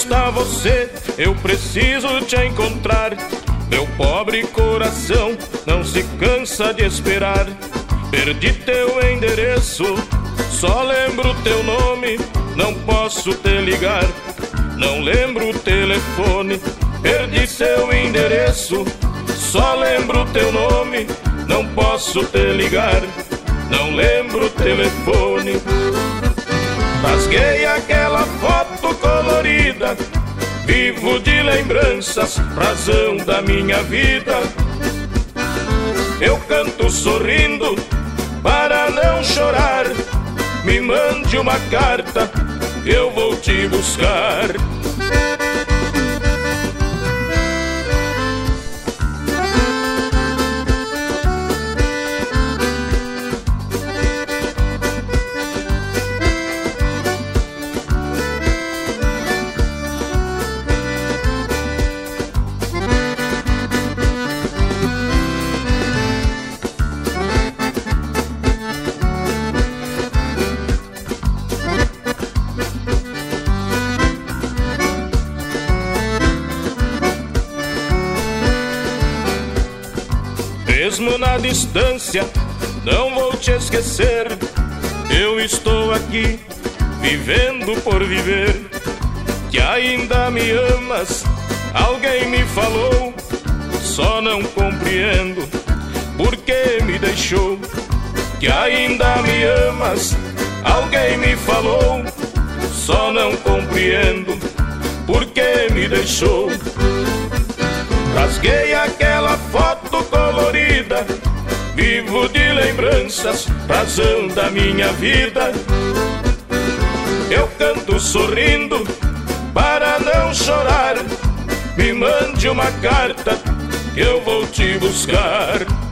está você? Eu preciso te encontrar. Meu pobre coração não se cansa de esperar. Perdi teu endereço, só lembro teu nome. Não posso te ligar, não lembro o telefone. Perdi seu endereço, só lembro teu nome. Não posso te ligar, não lembro o telefone. Rasguei aquela foto colorida, vivo de lembranças, razão da minha vida. Eu canto sorrindo para não chorar. Me mande uma carta, eu vou te buscar. Mesmo na distância, não vou te esquecer. Eu estou aqui, vivendo por viver. Que ainda me amas, alguém me falou. Só não compreendo por que me deixou. Que ainda me amas, alguém me falou. Só não compreendo por que me deixou. Rasguei aquela foto colorida, vivo de lembranças, razão da minha vida. Eu canto sorrindo para não chorar. Me mande uma carta, eu vou te buscar.